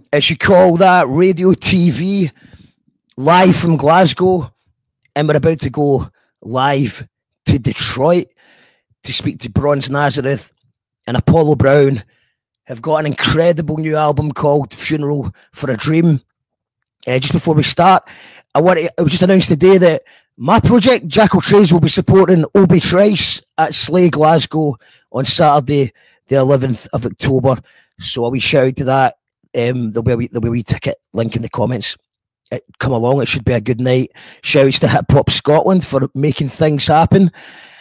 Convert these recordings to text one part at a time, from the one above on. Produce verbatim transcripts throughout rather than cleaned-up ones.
as you call that, radio T V, live from Glasgow, and we're about to go live to Detroit to speak to Bronze Nazareth and Apollo Brown. Have got an incredible new album called Funeral for a Dream. Uh, just before we start, I want to, it was just announced today that my project, Jackal Trays, will be supporting Obi Trice at Slay Glasgow on Saturday, the eleventh of October. So a wee shout out to that. Um, there'll be a wee, there'll be a wee ticket link in the comments. It, come along, it should be a good night. Shouts to Hip Hop Scotland for making things happen.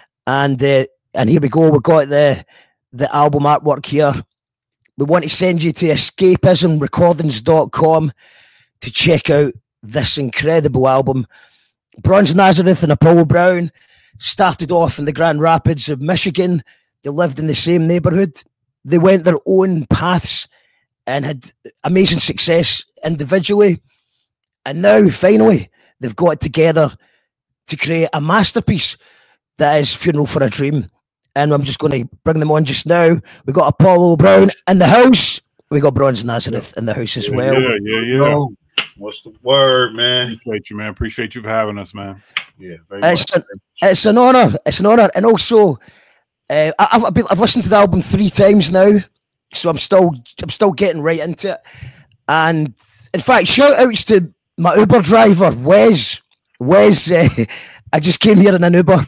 And uh, and here we go. We've got the the album artwork here. We want to send you to escapism recordings dot com to check out this incredible album. Bronze Nazareth and Apollo Brown started off in the Grand Rapids of Michigan. They lived in the same neighborhood. They went their own paths and had amazing success individually. And now, finally, they've got together to create a masterpiece that is Funeral for a Dream. And I'm just going to bring them on just now. We got Apollo Brown in the house. We got Bronze Nazareth in the house as well. Yeah, yeah, yeah. What's the word, man? Appreciate you, man. Appreciate you for having us, man. Yeah, very it's much. An, it's an honor. It's an honor, and also, uh, I've I've, been, I've listened to the album three times now, so I'm still I'm still getting right into it. And in fact, shout outs to my Uber driver, Wes. Wes, uh, I just came here in an Uber.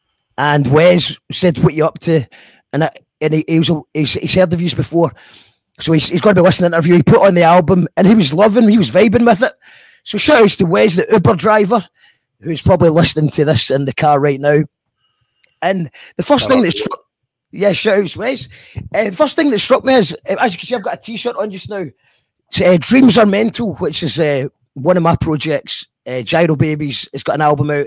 And Wes said, "What you up to?" And I, and he, he was he's, he's heard of yous before, so he's he's going to be listening to the interview. He put on the album, and he was loving, he was vibing with it. So shout outs to Wes, the Uber driver, who's probably listening to this in the car right now. And the first thing that struck, yeah, shout outs Wes. Uh, the first thing that struck me is, uh, as you can see, I've got a T-shirt on just now. It's, uh, Dreams Are Mental, which is uh, one of my projects. Uh, Gyro Babies has got an album out,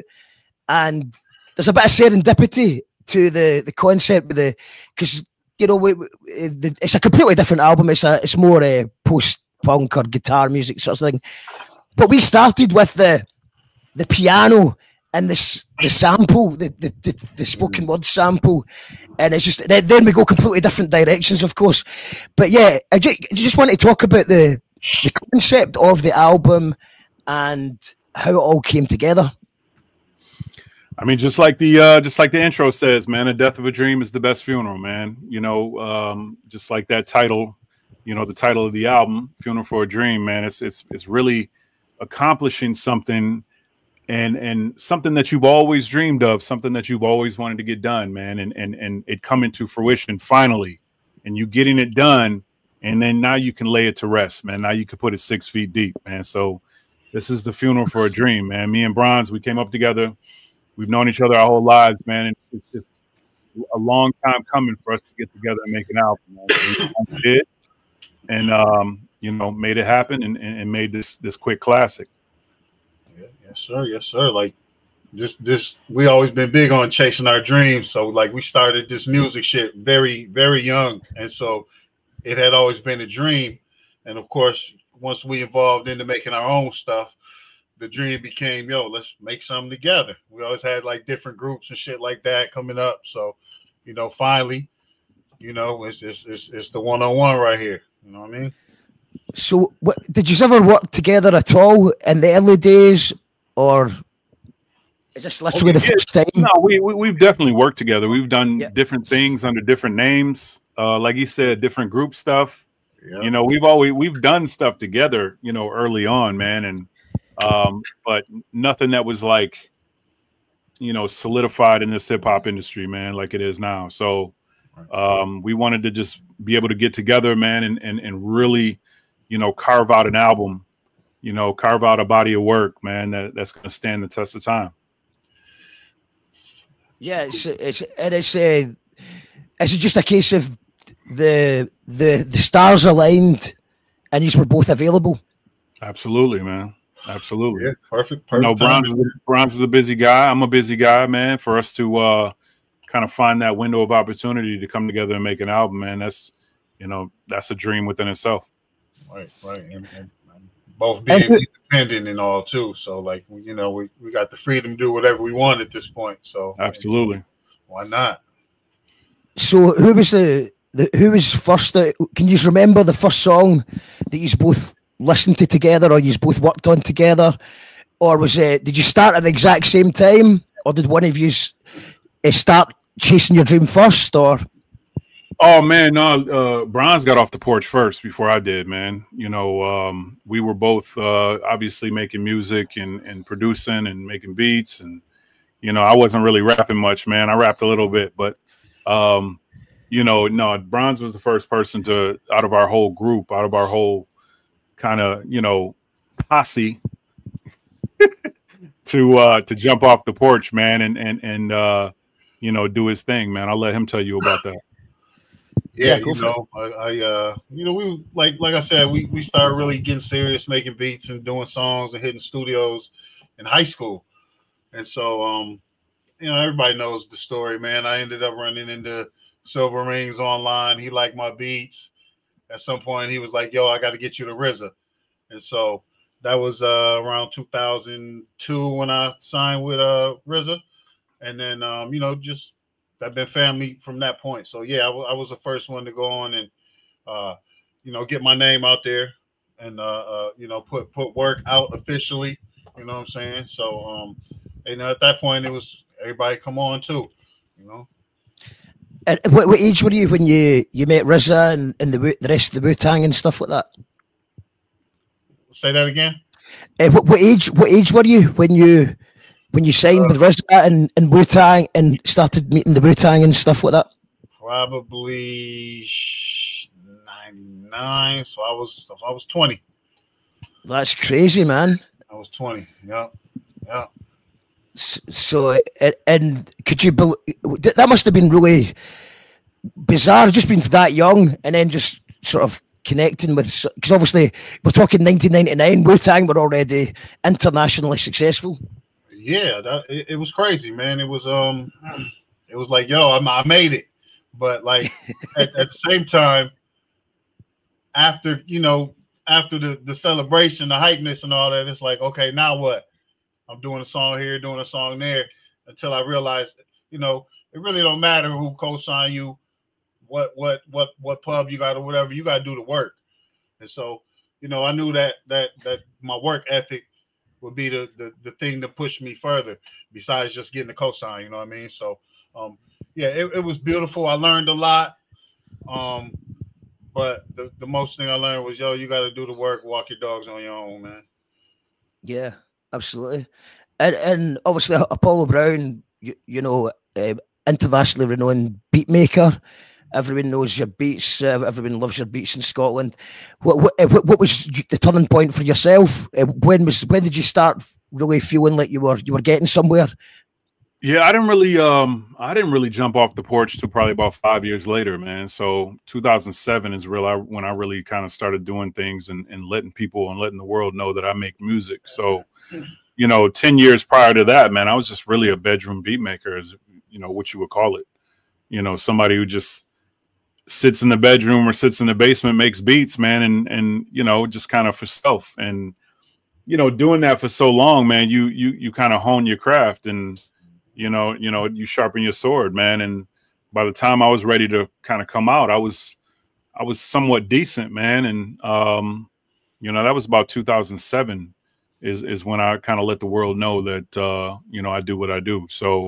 and there's a bit of serendipity to the the concept of the, because you know we, we, the, it's a completely different album. It's a it's more uh, post punk or guitar music sort of thing. But we started with the the piano and the the sample, the the, the, the spoken word sample, and it's just then we go completely different directions, of course. But yeah, I just, I just want to talk about the the concept of the album and how it all came together. I mean, just like the uh, just like the intro says, man, the death of a dream is the best funeral, man. You know, um, just like that title, you know, the title of the album, "Funeral for a Dream," man. It's it's it's really accomplishing something, and and something that you've always dreamed of, something that you've always wanted to get done, man, and and and it coming to fruition finally, and you getting it done, and then now you can lay it to rest, man. Now you can put it six feet deep, man. So this is the funeral for a dream, man. Me and Bronze, we came up together. We've known each other our whole lives, man, and it's just a long time coming for us to get together and make an album, man. We did, and um, you know, made it happen, and, and made this this quick classic. Yeah, yes, sir, yes, sir. Like this, this we always been big on chasing our dreams. So like we started this music shit very, very young, and so it had always been a dream. And of course, once we evolved into making our own stuff, the dream became, yo, let's make something together. We always had like different groups and shit like that coming up. So, you know, finally, you know, it's it's it's, it's the one-on-one right here. You know what I mean? So, what, did you ever work together at all in the early days, or is this literally oh, the first time? No, we, we we've definitely worked together. We've done yeah. different things under different names. Uh, like you said, different group stuff. Yeah. You know, we've always we've done stuff together. You know, early on, man, and. Um, but nothing that was like, you know, solidified in this hip hop industry, man, like it is now. So um, we wanted to just be able to get together, man, and, and, and really, you know, carve out an album, you know, carve out a body of work, man, that, that's going to stand the test of time. Yeah, it's it's it is. Uh, is it just a case of the the the stars aligned, and you were both available? Absolutely, man. Absolutely. Yeah, perfect. perfect you know, Bronze is, Bronze is a busy guy. I'm a busy guy, man. For us to uh, kind of find that window of opportunity to come together and make an album, man, that's, you know, that's a dream within itself. Right, right. And, and, and both being and, independent and all, too. So, like, you know, we, we got the freedom to do whatever we want at this point. So, absolutely. Why not? So, who was the, the who was first? Uh, can you remember the first song that you both listened to together, or you both worked on together, or was it? Did you start at the exact same time, or did one of you start chasing your dream first, or? Oh man, no. Uh, Bronze got off the porch first before I did, man. You know, um, we were both uh, obviously making music and, and producing and making beats, and you know, I wasn't really rapping much, man. I rapped a little bit, but um, you know, no. Bronze was the first person to, out of our whole group, out of our whole kind of, you know, posse, to uh, to jump off the porch, man, and and and uh, you know, do his thing, man. I'll let him tell you about that. Yeah, yeah, you know, I, I, uh, you know, we like, like I said, we we started really getting serious, making beats and doing songs and hitting studios in high school, and so, um, you know, everybody knows the story, man. I ended up running into Silver Rings online. He liked my beats. At some point, he was like, "Yo, I got to get you to R Z A," and so that was uh, around two thousand two when I signed with uh, R Z A, and then, um, you know, just. I've been family from that point. So yeah, I, w- I was the first one to go on and, uh, you know, get my name out there and, uh, uh, you know, put, put work out officially, you know what I'm saying? So, um, you know, at that point it was everybody come on too, you know? And what, what age were you when you, you met R Z A and, and the, the rest of the Wu-Tang and stuff like that? Say that again? Uh, what, what age, what age were you when you, When you signed uh, with R Z A and, and Wu-Tang and started meeting the Wu-Tang and stuff like that? Probably ninety-nine. So I was I was twenty. That's crazy, man. I was twenty. Yeah. Yeah. So, and could you believe that must have been really bizarre, just being that young and then just sort of connecting with, because obviously we're talking nineteen ninety-nine, Wu-Tang were already internationally successful. Yeah, that, it, it was crazy, man. It was um, it was like, yo, I'm, I made it, but like at, at the same time, after you know, after the the celebration, the hypeness, and all that, it's like, okay, now what? I'm doing a song here, doing a song there, until I realized, you know, it really don't matter who co-sign you, what what what what pub you got or whatever, you got to do the work. And so, you know, I knew that that that my work ethic would be the, the the thing to push me further besides just getting the cosign, you know what I mean? So um yeah, it, it was beautiful. I learned a lot. Um but the, the most thing I learned was, yo, you got to do the work, walk your dogs on your own, man. Yeah, absolutely. And and obviously Apollo Brown, you, you know, uh, internationally renowned beat maker. Everyone knows your beats. Uh, everyone loves your beats in Scotland. What, what what was the turning point for yourself? Uh, when was when did you start really feeling like you were you were getting somewhere? Yeah, I didn't really um I didn't really jump off the porch till probably about five years later, man. So two thousand seven is real I, when I really kind of started doing things and, and letting people and letting the world know that I make music. So, you know, ten years prior to that, man, I was just really a bedroom beat maker, as you know, what you would call it. You know, somebody who just sits in the bedroom or sits in the basement, makes beats, man, and and you know, just kind of for self. And you know, doing that for so long, man, you you you kind of hone your craft, and you know, you know, you sharpen your sword, man. And by the time I was ready to kind of come out, I was I was somewhat decent, man. And um, you know, that was about two thousand seven is is when I kind of let the world know that uh, you know, I do what I do. So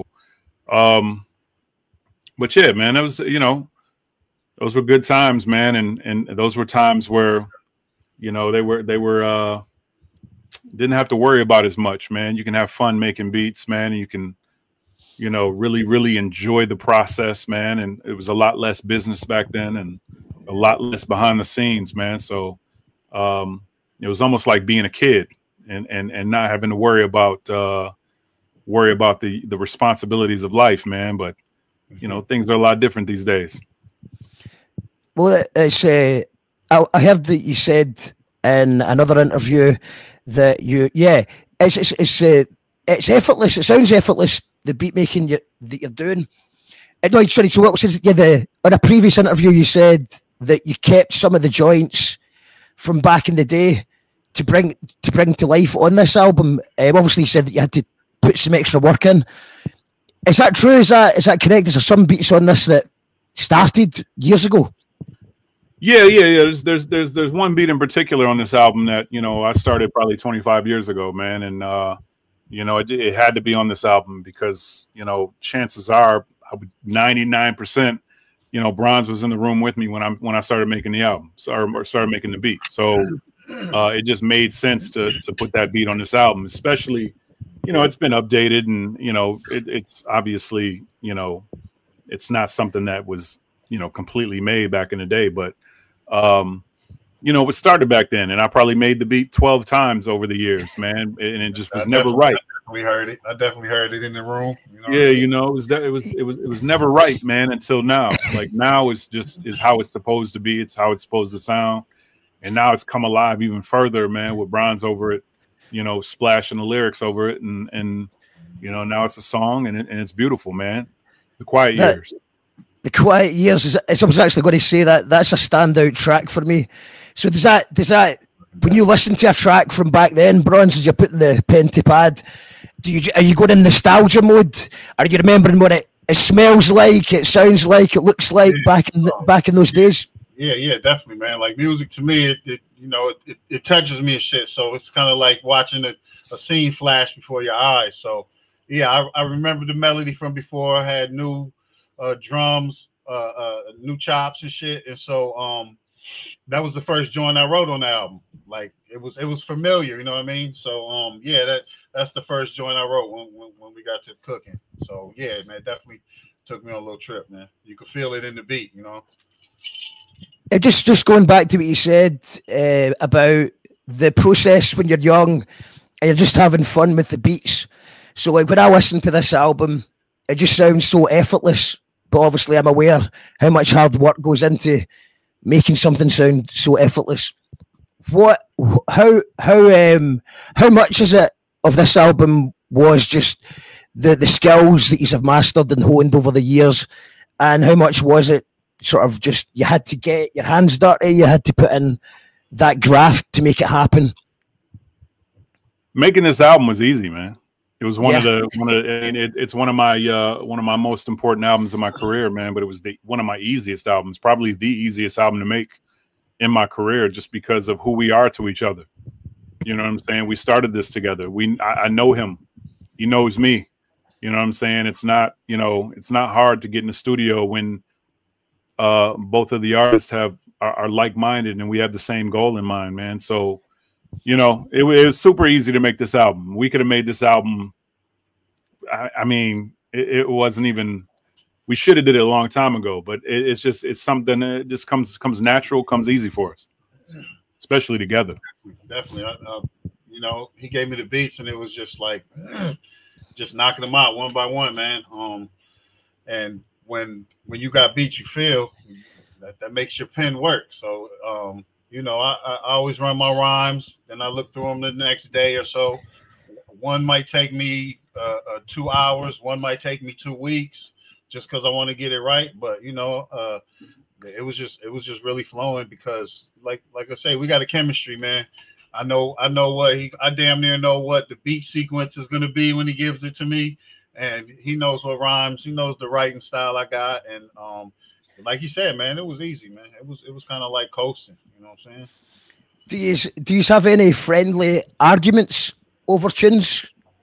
um, but yeah, man, that was, you know, those were good times, man, and and those were times where, you know, they were they were uh, didn't have to worry about as much, man. You can have fun making beats, man, and you can, you know, really really enjoy the process, man. And it was a lot less business back then, and a lot less behind the scenes, man. So um, it was almost like being a kid, and and and not having to worry about uh, worry about the the responsibilities of life, man. But you know, things are a lot different these days. Well, it's uh, I, I heard that you said in another interview that you, yeah, it's it's it's, uh, it's effortless. It sounds effortless, the beat making you, that you're doing. And no, sorry. So what was yeah? The in a previous interview you said that you kept some of the joints from back in the day to bring to bring to life on this album. Um, obviously, you said that you had to put some extra work in. Is that true? Is that is that correct? Is there some beats on this that started years ago? Yeah, yeah, yeah. There's, there's, there's, there's one beat in particular on this album that, you know, I started probably twenty-five years ago, man. And, uh, you know, it, it had to be on this album because, you know, chances are I would ninety-nine percent, you know, Bronze was in the room with me when I, when I started making the album so, or started making the beat. So uh, it just made sense to, to put that beat on this album, especially, you know, it's been updated and, you know, it, it's obviously, you know, it's not something that was, you know, completely made back in the day, but, um, you know, it started back then, and I probably made the beat twelve times over the years, man, and it just was I never right. I definitely heard it. I definitely heard it in the room. You know yeah, you know, it was it was it was it was never right, man, until now. Like now, it's just is how it's supposed to be. It's how it's supposed to sound, and now it's come alive even further, man, with Bronze over it, you know, splashing the lyrics over it, and and you know, now it's a song, and it, and it's beautiful, man. The Quiet That, Years. The Quiet Years is. I was actually going to say that that's a standout track for me. So does that does that when you listen to a track from back then, Bronze, as you're putting the pen to pad, do you are you going in nostalgia mode? Are you remembering what it, it smells like, it sounds like, it looks like yeah. back in the, back in those days? Yeah, yeah, definitely, man. Like music to me, it, it you know, it, it, it touches me and shit. So it's kind of like watching a, a scene flash before your eyes. So yeah, I, I remember the melody from before. I had new uh, drums, uh, uh, new chops and shit, and so um. that was the first joint I wrote on the album. Like it was, it was familiar, you know what I mean? So, um, yeah, that that's the first joint I wrote when, when when we got to cooking. So, yeah, man, definitely took me on a little trip, man. You could feel it in the beat, you know. Uh, just just going back to what you said uh, about the process when you're young and you're just having fun with the beats. So, like when I listen to this album, it just sounds so effortless. But obviously, I'm aware how much hard work goes into making something sound so effortless. What, how, how, um, how much is it of this album was just the the skills that you have mastered and honed over the years, and how much was it sort of just you had to get your hands dirty, you had to put in that graft to make it happen? Making this album was easy, man. It was one yeah. of the one of the, and it, it's one of my uh, one of my most important albums in my career, man. But it was the one of my easiest albums, probably the easiest album to make in my career, just because of who we are to each other. You know what I'm saying? We started this together. We I, I know him, he knows me. You know what I'm saying? It's not you know it's not hard to get in the studio when uh, both of the artists have are, are like minded and we have the same goal in mind, man. So. You know, it, it was super easy to make this album. We could have made this album. I, I mean, it, it wasn't even. We should have did it a long time ago. But it, it's just it's something that just comes comes natural, comes easy for us, especially together. Definitely, I, uh, you know, he gave me the beats, and it was just like just knocking them out one by one, man. Um, and when when you got beats, you feel that that makes your pen work. So. Um, You know, I, I always run my rhymes, and I look through them the next day or so. One might take me uh, uh, two hours. One might take me two weeks, just because I want to get it right. But you know, uh, it was just it was just really flowing because, like like I say, we got a chemistry, man. I know I know what he I damn near know what the beat sequence is gonna be when he gives it to me, and he knows what rhymes. He knows the writing style I got, and um. Like you said, man, it was easy, man. It was it was kind of like coasting, you know what I'm saying? Do you do you have any friendly arguments over tunes?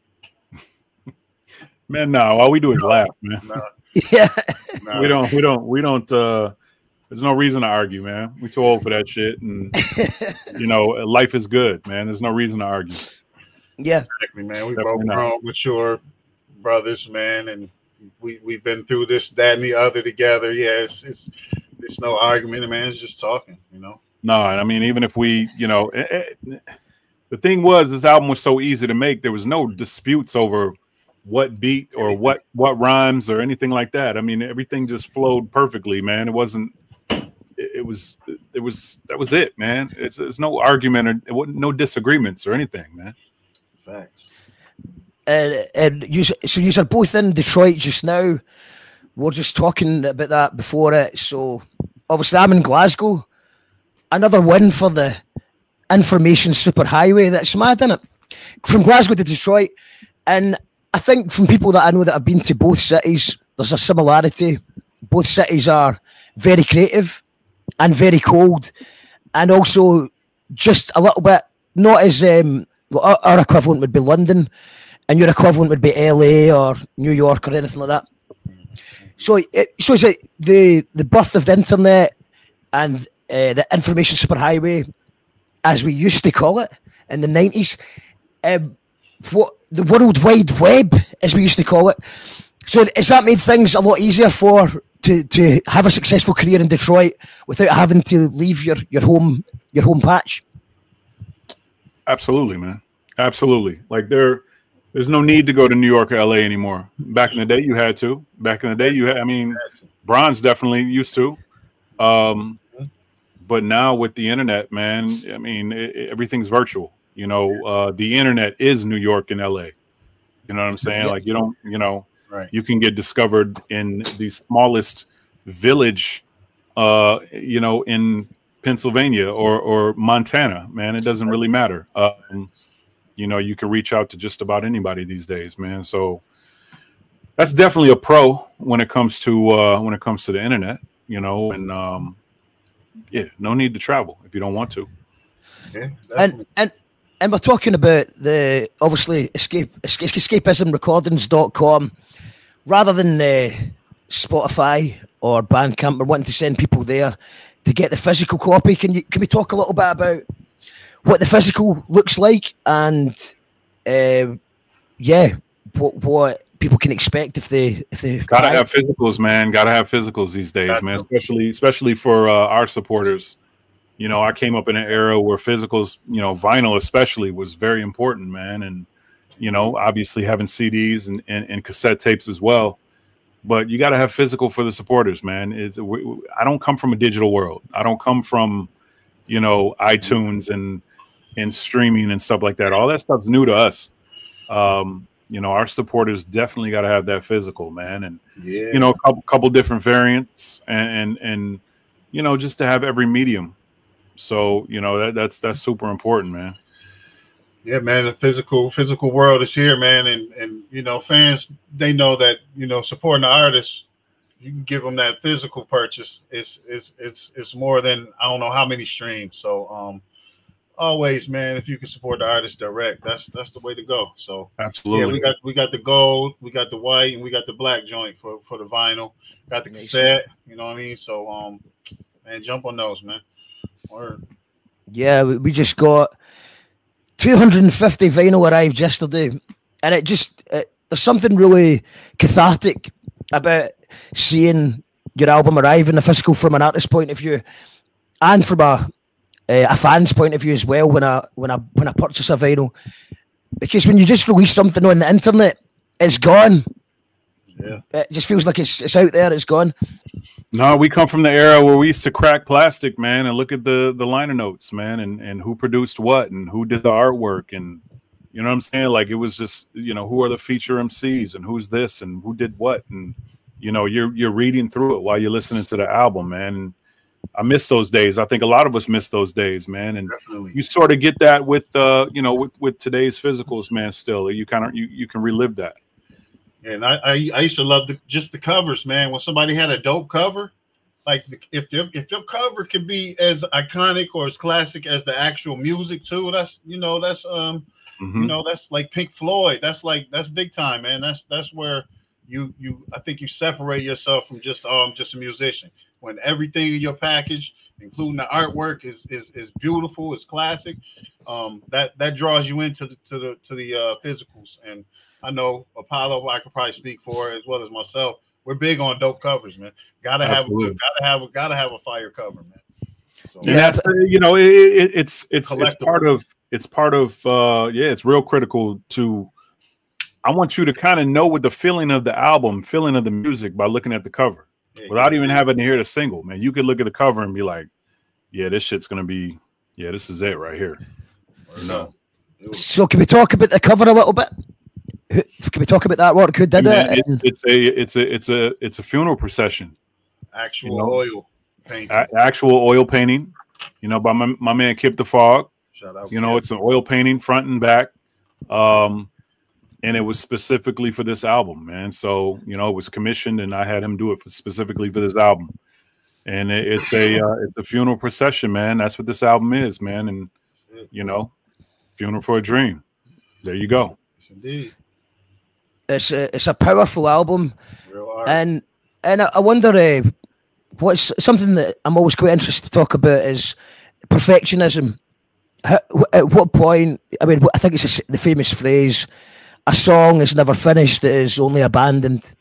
Man, no, all we do is laugh, man. No, yeah, no. we don't, we don't, we don't. uh There's no reason to argue, man. We too old for that shit, and you know, life is good, man. There's no reason to argue. Yeah, Exactly, man. We Definitely both not. grown, mature brothers, man, and we we've been through this, that, and the other together. Yeah, it's it's, it's no argument, man. It's just talking, you know. No, and I mean, even if we, you know, it, it, the thing was, this album was so easy to make. There was no disputes over what beat or what what rhymes or anything like that. I mean, everything just flowed perfectly, man. It wasn't. It, it was. It was. That was it, man. It's. There's no argument or it wasn't, no disagreements or anything, man. Facts. and and you so you are both in Detroit just now. We're just talking about that before it. So obviously, I'm in Glasgow. Another win for the information superhighway. That's mad, isn't it? From Glasgow to Detroit, and I think from people that I know that have been to both cities, there's a similarity. Both cities are very creative, and very cold, and also just a little bit not as um, well, our, our equivalent would be London, and your equivalent would be L A or New York or anything like that. So, it, so it's like the the birth of the internet and uh, the information superhighway, as we used to call it in the nineties. Um, what the World Wide Web, as we used to call it. So, has that made things a lot easier for to to have a successful career in Detroit without having to leave your your home your home patch? Absolutely, man. Absolutely. Like there, there's no need to go to New York or L A anymore. Back in the day, you had to. Back in the day, you had. I mean, Bronze definitely used to. Um, but now with the internet, man, I mean, it, it, everything's virtual. You know, uh, the internet is New York and L A. You know what I'm saying? Yeah. Like you don't, you know, Right. you can get discovered in the smallest village, uh, you know, in Pennsylvania or or Montana, man. It doesn't really matter. Um, you know, you can reach out to just about anybody these days, man. So that's definitely a pro when it comes to uh, when it comes to the internet, you know. And um, yeah, no need to travel if you don't want to. Yeah, And and and we're talking about the obviously escape escapism recordings dot com rather than uh, Spotify or Bandcamp. We're wanting to send people there to get the physical copy. Can you can we talk a little bit about what the physical looks like and uh, yeah, what what people can expect if they if they Gotta have physicals, man. Gotta have physicals these days, man. Especially especially for uh, our supporters. You know, I came up in an era where physicals, you know, vinyl especially was very important, man. And you know, obviously having C Ds and, and, and cassette tapes as well. But you got to have physical for the supporters, man. It's, we, I don't come from a digital world. I don't come from, you know, iTunes and and streaming and stuff like that. All that stuff's new to us. Um, you know, our supporters definitely got to have that physical, man. And yeah. you know, a couple, couple different variants, and, and and you know, just to have every medium. So you know, that that's that's super important, man. Yeah, man, the physical physical world is here, man, and and you know, fans, they know that, you know, supporting the artists, you can give them that physical purchase. It's it's it's it's more than I don't know how many streams. So um, always, man, if you can support the artist direct, that's that's the way to go. So Absolutely, yeah, we got we got the gold, we got the white, and we got the black joint for for the vinyl. Got the cassette, you know what I mean? So um, man, jump on those, man. Word. Yeah, we, we just got two hundred fifty vinyl arrived yesterday, and it just it, there's something really cathartic about seeing your album arrive in the physical from an artist's point of view, and from a uh, a fan's point of view as well. When I when I when I purchase a vinyl, because when you just release something on the internet, it's gone. Yeah, it just feels like it's it's out there. It's gone. No, we come from the era where we used to crack plastic, man, and look at the the liner notes, man, and and who produced what and who did the artwork, and you know what I'm saying? Like it was just, you know, who are the feature M Cs and who's this and who did what, and you know, you're you're reading through it while you're listening to the album, man. And I miss those days. I think a lot of us miss those days, man. And definitely. You sort of get that with uh, you know, with with today's physicals, man. Still, you kind of you you can relive that. And I, I, I used to love the, just the covers, man. When somebody had a dope cover, like the, if their if your cover can be as iconic or as classic as the actual music too, that's you know that's um mm-hmm. you know that's like Pink Floyd. That's like that's big time, man. That's that's where you you I think you separate yourself from just um just a musician. When everything in your package, including the artwork, is is is beautiful, is classic. Um, that that draws you into the to the to the uh, physicals. And I know Apollo, I could probably speak for as well as myself. We're big on dope covers, man. Gotta have, Absolutely. gotta have, gotta have a fire cover, man. So, yeah, that's you know, it, it, it's it's it's part of it's part of uh, yeah, it's real critical to. I want you to kind of know what the feeling of the album, feeling of the music by looking at the cover, yeah, without yeah. even having to hear the single. Man, you could look at the cover and be like, "Yeah, this shit's gonna be, yeah, this is it right here." Or no. So, can we talk about the cover a little bit? Can we talk about that work? Who did Man, it? It's, it's a it's a it's a it's a funeral procession. Actual you know? oil painting. A actual oil painting, you know, by my, my man Kip the Fog. Shout out. You know, it's an oil painting front and back. Um, and it was specifically for this album, man. So, you know, it was commissioned and I had him do it for specifically for this album. and it, it's a uh, it's a funeral procession, man. That's what this album is, man. And you know, Funeral for a Dream. There you go. Yes, indeed. It's a it's a powerful album, and and I, I wonder uh, what's something that I'm always quite interested to talk about is perfectionism. How, at what point? I mean, I think it's a, the famous phrase, "A song is never finished; it is only abandoned."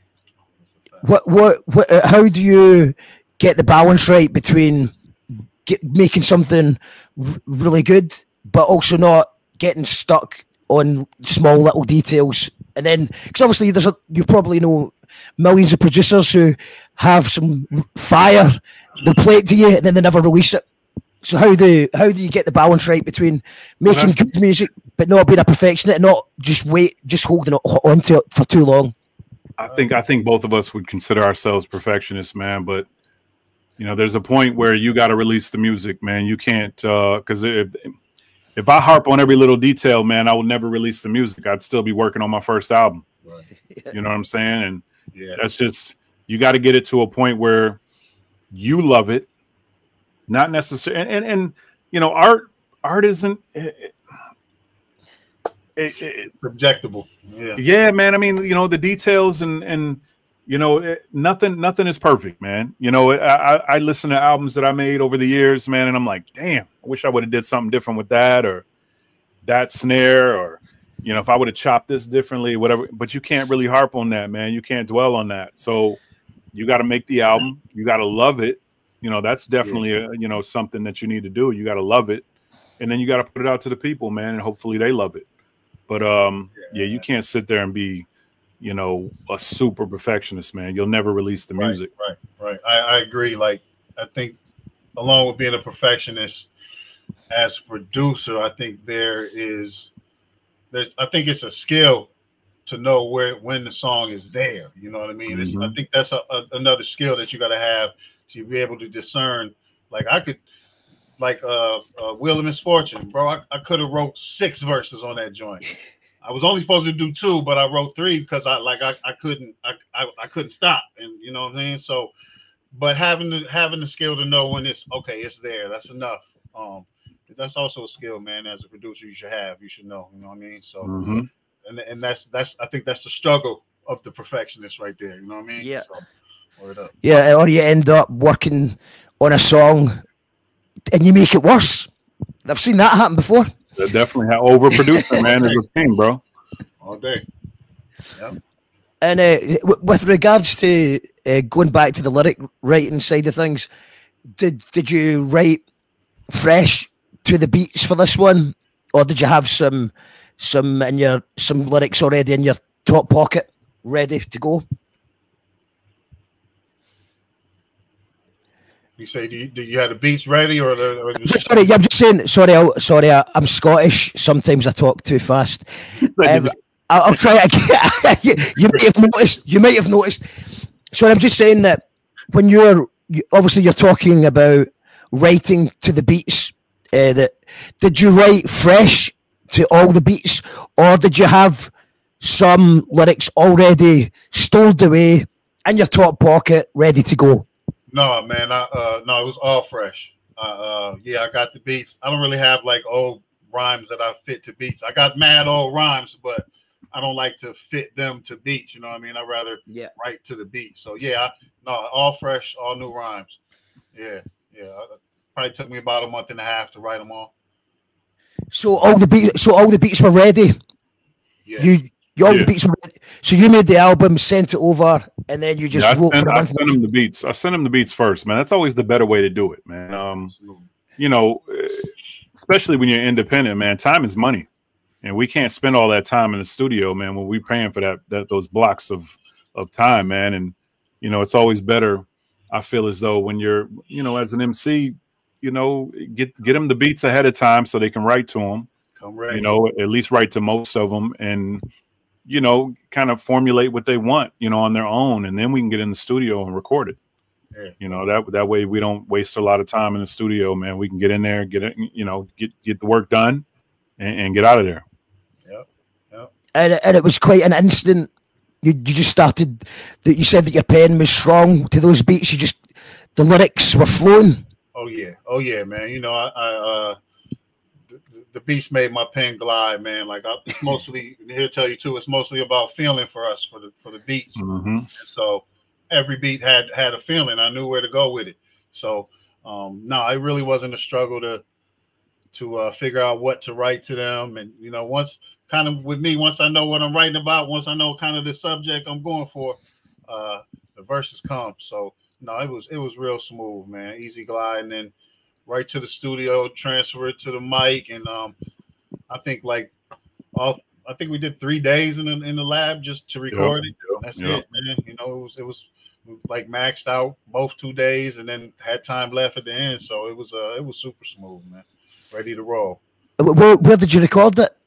What what what? How do you get the balance right between get, making something r- really good, but also not getting stuck on small little details? And then, because obviously there's a, you probably know millions of producers who have some fire, they play it to you and then they never release it. So how do how do you get the balance right between making well, good music but not being a perfectionist and not just wait, just holding on to it for too long? I think I think both of us would consider ourselves perfectionists, man. But you know, there's a point where you got to release the music, man. You can't because uh, if If I harp on every little detail, man, I would never release the music. I'd still be working on my first album. Right. You know what I'm saying? And yeah. that's just, you got to get it to a point where you love it, not necessarily. And, and, and, you know, art, art isn't, it, it, it, subjectable. Yeah. Yeah, man. I mean, you know, the details and, and, you know, it, nothing, nothing is perfect, man. You know, I, I listen to albums that I made over the years, man, and I'm like, damn, I wish I would have did something different with that or that snare, or, you know, if I would have chopped this differently, whatever. But you can't really harp on that, man. You can't dwell on that. So you got to make the album. You got to love it. You know, that's definitely, a, you know, something that you need to do. You got to love it. And then you got to put it out to the people, man, and hopefully they love it. But, um, yeah, you can't sit there and be, you know, a super perfectionist, man. You'll never release the music. Right, right, right. I, I agree. Like, I think along with being a perfectionist as a producer, I think there is, there's, I think it's a skill to know where, when the song is there. You know what I mean? Mm-hmm. I think that's a, a, another skill that you got to have to be able to discern. Like I could, like uh, uh Wheel of Misfortune, bro. I, I could have wrote six verses on that joint. I was only supposed to do two, but I wrote three because I like I, I couldn't I, I I couldn't stop, and you know what I'm saying. So, but having the having the skill to know when it's okay, it's there. That's enough. Um, that's also a skill, man. As a producer, you should have. You should know. You know what I mean. So, mm-hmm. and and that's that's I think that's the struggle of the perfectionist right there. You know what I mean? Yeah. So, word up. Yeah, or you end up working on a song and you make it worse. I've seen that happen before. That definitely how overproducer, man, is a thing, bro. All day. Yep. And uh, w- with regards to uh, going back to the lyric writing side of things, did did you write fresh to the beats for this one, or did you have some some in your some lyrics already in your top pocket, ready to go? You say, do you, do you have the beats ready, or, the, or the... sorry? I'm just saying. Sorry, I, sorry. I, I'm Scottish. Sometimes I talk too fast. Um, I'll, I'll try again. you, you might have noticed. You might have noticed. Sorry, I'm just saying that when you're you, obviously you're talking about writing to the beats. Uh, that did you write fresh to all the beats, or did you have some lyrics already stowed away in your top pocket, ready to go? No, man. I, uh, no, it was all fresh. Uh, uh, yeah, I got the beats. I don't really have like old rhymes that I fit to beats. I got mad old rhymes, but I don't like to fit them to beats. You know what I mean? I rather yeah. write to the beat. So yeah, I, no, all fresh, all new rhymes. Yeah, yeah. It probably took me about a month and a half to write them all. So all the beats, so all the beats were ready. Yeah. You. You all yeah. the beats were ready. So you made the album, sent it over, and then you just yeah, wrote I sent, for a month. I sent him the beats. I sent him the beats first, man. That's always the better way to do it, man. Um, you know, especially when you're independent, man. Time is money, and we can't spend all that time in the studio, man. When we're paying for that, that those blocks of of time, man. And you know, it's always better. I feel as though when you're, you know, as an M C, you know, get get them the beats ahead of time so they can write to them. Come right. You know, at least write to most of them, and you know, kind of formulate what they want, you know, on their own, and then we can get in the studio and record it. Yeah. You know, that that way we don't waste a lot of time in the studio, man. We can get in there, get it, you know, get get the work done, and, and get out of there. Yep, yep. And and it was quite an instant. You you just started. That you said that your pen was strong to those beats. You just the lyrics were flowing. Oh yeah, oh yeah, man. You know, I, I uh, the, the beats made my pen glide, man. Like I, it's mostly here to tell you too. It's mostly about feeling for us for the for the beats. Mm-hmm. And so every beat had had a feeling. I knew where to go with it. So um, no, it really wasn't a struggle to to uh, figure out what to write to them. And you know, once kind of with me, once I know what I'm writing about, once I know kind of the subject I'm going for, uh, the verses come. So. No, it was it was real smooth, man. Easy glide, and then right to the studio, transfer it to the mic, and um, I think like all I think we did three days in the, in the lab just to record yep, it. Yep, That's yep. it, man. You know, it was it was like maxed out both two days, and then had time left at the end, so it was uh it was super smooth, man. Ready to roll. Where, where did you record it?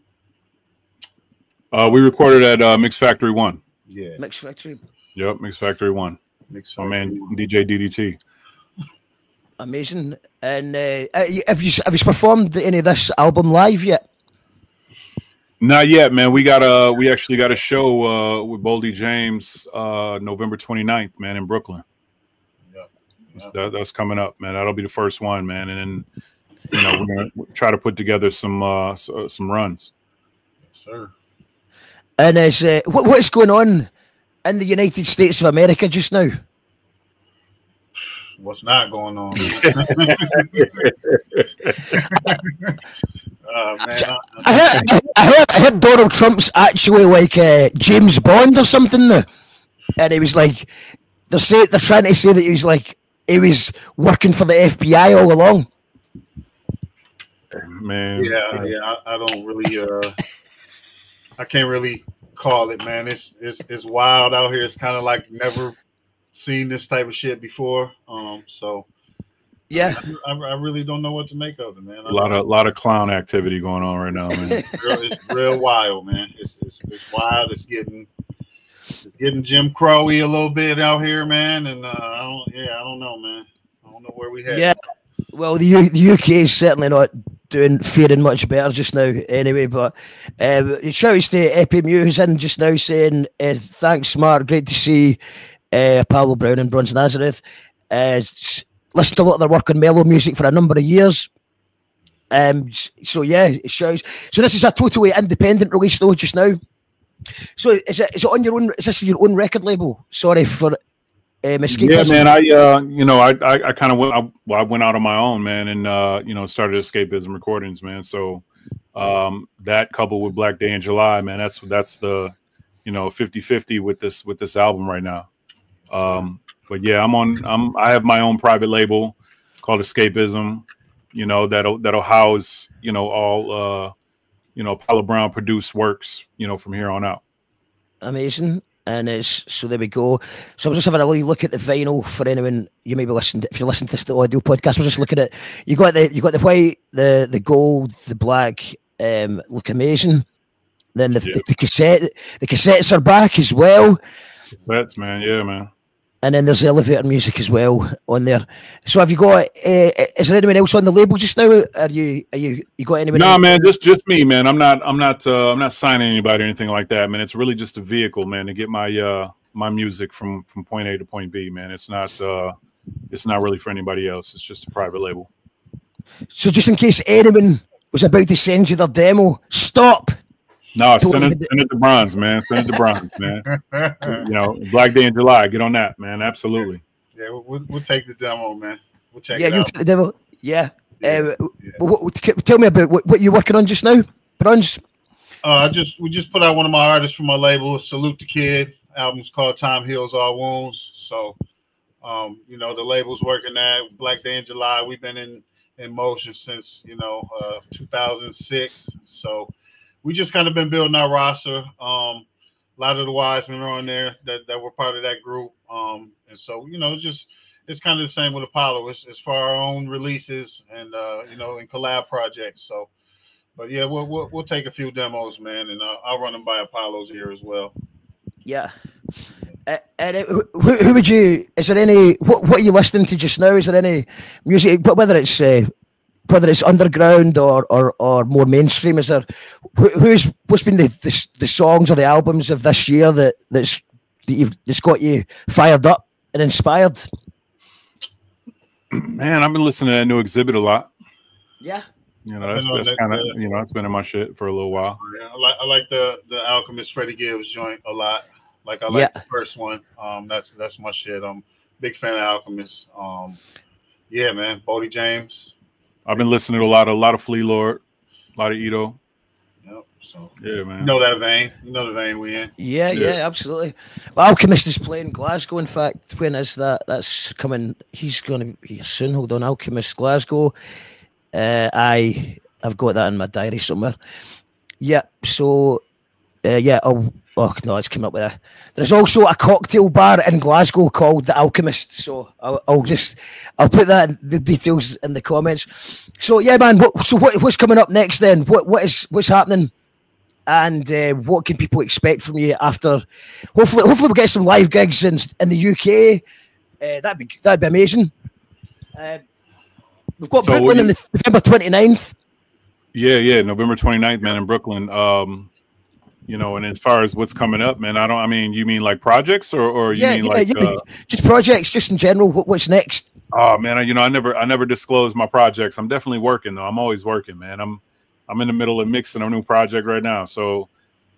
Uh, we recorded at uh, Mix Factory One. Yeah, Mix Factory. Yep, Mix Factory One. Mix My man D J D D T. Amazing. And uh, have you have you performed any of this album live yet? Not yet, man. We got a we actually got a show uh, with Boldy James uh, November twenty-ninth, man, in Brooklyn. Yep. Yep. That, that's coming up, man. That'll be the first one, man. And then you know we're gonna try to put together some uh, some runs. Yes, sir. And is uh, what what is going on in the United States of America just now? What's not going on? uh, man, I, I, heard, I, heard, I heard Donald Trump's actually like uh, James Bond or something now, and he was like, they're say, they're trying to say that he was like he was working for the F B I all along. Man, yeah, yeah, I, I don't really, uh, I can't really call it, man. It's it's it's wild out here. It's kind of like never seen this type of shit before. Um, so yeah, I, I, I really don't know what to make of it, man. A lot of lot of clown activity going on right now, man. It's real, it's real wild, man. It's, it's it's wild. It's getting it's getting Jim Crow-y a little bit out here, man. And uh, I don't, yeah, I don't know, man. I don't know where we head. Yeah, well, the U, the U K is certainly not doing faring much better just now, anyway. But um, shouts to Epi Mew, who's in just now, saying uh, thanks, Mark. Great to see uh, Apollo Brown and Bronze Nazareth. Uh, listened to a lot of their work on mellow music for a number of years. Um, so yeah, it shows. So this is a totally independent release, though, just now. So is it is it on your own? Is this your own record label? Sorry for um, escapism. Yeah, man. I uh, you know, I I, I kind of went I, well, I went out on my own, man, and uh, you know, started Escapism Recordings, man. So um, that coupled with Black Day in July, man, that's that's the you know fifty fifty with this with this album right now. Um, but yeah, I'm on. I'm I have my own private label called Escapism. You know, that'll that'll house you know all uh, you know Apollo Brown produced works. You know, from here on out. Amazing. And it's so there we go. So I'm just having a little look at the vinyl for anyone you may be listening to, if you're listening to the audio podcast. We're just looking at you got the you got the white, the the gold, the black, um, look amazing. Then the, Yeah. the, the cassette the cassettes are back as well. Cassettes, man, yeah, man. And then there's elevator music as well on there. So have you got? Uh, is there anyone else on the label just now? Are you? Are you? You got anyone? No, else? man, just just me, man. I'm not, I'm not, uh, I'm not signing anybody or anything like that, man. It's really just a vehicle, man, to get my uh my music from from point A to point B, man. It's not, uh it's not really for anybody else. It's just a private label. So just in case anyone was about to send you their demo, stop. No, Don't send it, even- send it to Bronze, man. Send it to Bronze, man. You know, Black Day in July. Get on that, man. Absolutely. Yeah, we'll, we'll, we'll take the demo, man. We'll check Yeah, it you out. t- the devil. Yeah. Yeah, Uh, yeah. What, what, tell me about what, what you're working on just now, Bronze. Uh, I just we just put out one of my artists from my label, Salute the Kid. Album's called Time Heals All Wounds. So, um, you know, the label's working that. Black Day in July. We've been in in motion since you know uh, two thousand six. So, we just kind of been building our roster. Um, a lot of the wise men are on there that, that were part of that group. Um, and so, you know, it's just it's kind of the same with Apollo. It's, it's for our own releases and uh, you know, and collab projects. So. But yeah, we'll, we'll we'll take a few demos, man, and uh, I'll run them by Apollo's ear as well. Yeah. Uh, and uh, who, who would you? Is there any? What What are you listening to just now? Is there any music? But whether it's uh, whether it's underground or, or or more mainstream, is there? Who, who's what's been the, the the songs or the albums of this year that that's that you've that's got you fired up and inspired? Man, I've been listening to that new Exhibit a lot. Yeah. You know, that's, that's kind of, you know, it's been in my shit for a little while. Yeah, I like I like the the Alchemist Freddie Gibbs joint a lot. Like I like yeah. the first one. Um, that's that's my shit. I'm a big fan of Alchemist. Um, yeah, man, Bodie James. I've been listening to a lot of a lot of Flea Lord, a lot of Ito. Yep. So yeah, man. You know that vein. You know the vein we in. Yeah, yeah, yeah, absolutely. Well, Alchemist is playing Glasgow. In fact, when is that? That's coming. He's going to be soon. Hold on, Alchemist Glasgow. Uh, I I've got that in my diary somewhere. Yeah. So, uh, yeah. Oh, oh no, it's coming up with a. There's also a cocktail bar in Glasgow called the Alchemist. So I'll, I'll just I'll put that in the details in the comments. So yeah, man. What, so what what's coming up next then? What what is what's happening? And uh, what can people expect from you after? Hopefully, hopefully we'll get some live gigs in in the U K. Uh, that'd be that'd be amazing. Uh, we've got so Brooklyn on the November twenty-ninth. Yeah, yeah, November twenty-ninth, man, in Brooklyn. Um, you know, and as far as what's coming up, man, I don't. I mean, you mean like projects, or or you yeah, mean yeah, like yeah. Uh, just projects, just in general. What, what's next? Oh man, I, you know, I never I never disclose my projects. I'm definitely working though. I'm always working, man. I'm I'm in the middle of mixing a new project right now. So,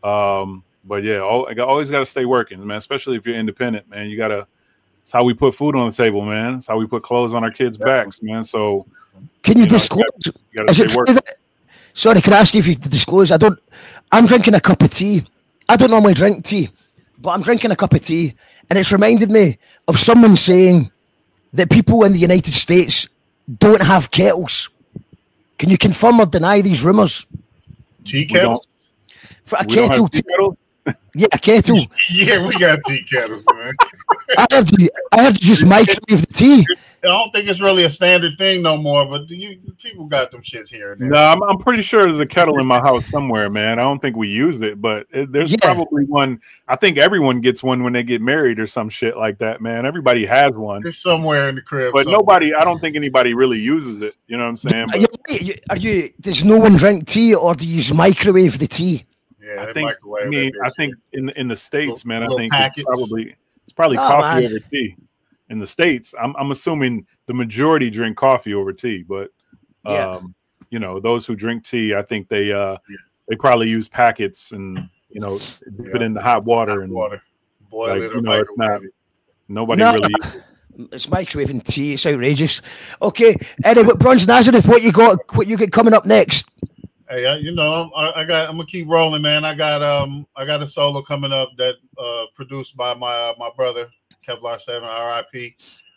um, but yeah, all, I always got to stay working, man, especially if you're independent, man. You got to, it's how we put food on the table, man. It's how we put clothes on our kids' backs, man. So, can you, you disclose? Know, you gotta, you gotta stay working. That, sorry, can I ask you if you disclose? I don't, I'm drinking a cup of tea. I don't normally drink tea, but I'm drinking a cup of tea. And it's reminded me of someone saying that people in the United States don't have kettles. Can you confirm or deny these rumors? Tea kettle? For a we kettle. Tea kettles? Yeah, a kettle. Yeah, we got tea kettles, man. I had to, I had to just microwave the tea. I don't think it's really a standard thing no more, but you people got them shits here and there. No, I'm, I'm pretty sure there's a kettle in my house somewhere, man. I don't think we used it, but it, there's yeah. probably one. I think everyone gets one when they get married or some shit like that, man. Everybody has one. It's somewhere in the crib. But somewhere. nobody, I don't think anybody really uses it. You know what I'm saying? Are you, are you, are you, does no one drink tea, or do you microwave the tea? Yeah, I think, I mean, I think in, in the States, little, man, I think packets. it's probably, it's probably oh, coffee man. over tea. In the States, I'm, I'm assuming the majority drink coffee over tea, but um, yeah. you know, those who drink tea, I think they uh, yeah. they probably use packets and you know dip yeah. it in the hot water hot and water, boil like, it. You know, it's not, nobody no, really. Uses it. It's microwaving tea. It's outrageous. Okay, anyway, Bronze Nazareth, what you got? What you got coming up next? Hey, I, you know, I, I got. I'm gonna keep rolling, man. I got um, I got a solo coming up that uh, produced by my uh, my brother. Kevlar seven, R I P.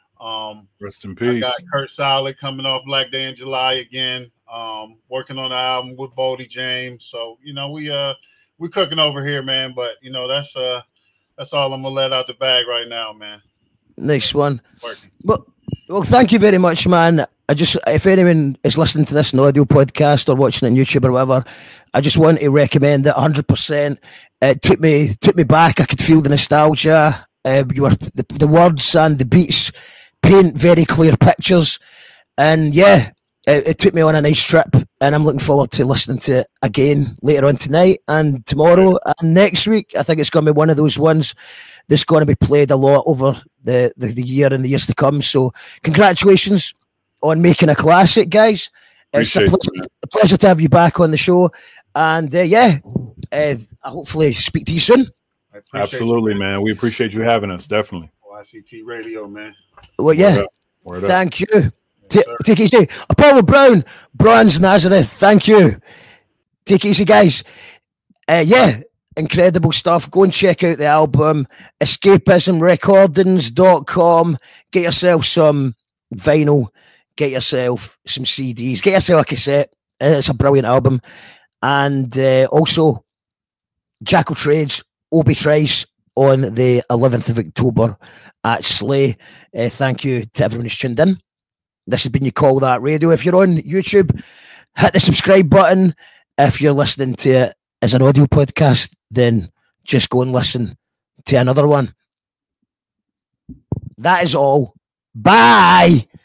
Um, Rest in peace. I got Kurt Solid coming off Black Day in July again. Um, working on the album with Bodie James. So you know we uh we cooking over here, man. But you know that's uh that's all I'm gonna let out the bag right now, man. Nice one. Working. Well, well, thank you very much, man. I just, if anyone is listening to this in audio podcast or watching it on YouTube or whatever, I just want to recommend it one hundred percent. It took me took me back. I could feel the nostalgia. Uh, you were the, the words and the beats paint very clear pictures, and yeah, it, it took me on a nice trip, and I'm looking forward to listening to it again later on tonight and tomorrow and next week. I think it's going to be one of those ones that's going to be played a lot over the, the, the year and the years to come. So congratulations on making a classic, guys. It's a pleasure, a pleasure to have you back on the show, and uh, yeah, uh, I hopefully speak to you soon. Absolutely, you, man. man. We appreciate you having us. Definitely. Y C T Radio, man. Well, yeah. Word up. Word thank up. you. Yes, T- take it easy. Apollo Brown, Bronze Nazareth. Thank you. Take it easy, guys. Uh, yeah, incredible stuff. Go and check out the album, escapism recordings dot com. Get yourself some vinyl. Get yourself some C Ds. Get yourself a cassette. It's a brilliant album. And uh, also, Jackal Trades, Obi Trice on the eleventh of October at Slay. Uh, thank you to everyone who's tuned in. This has been You Call That Radio. If you're on YouTube, hit the subscribe button. If you're listening to it as an audio podcast, then just go and listen to another one. That is all. Bye.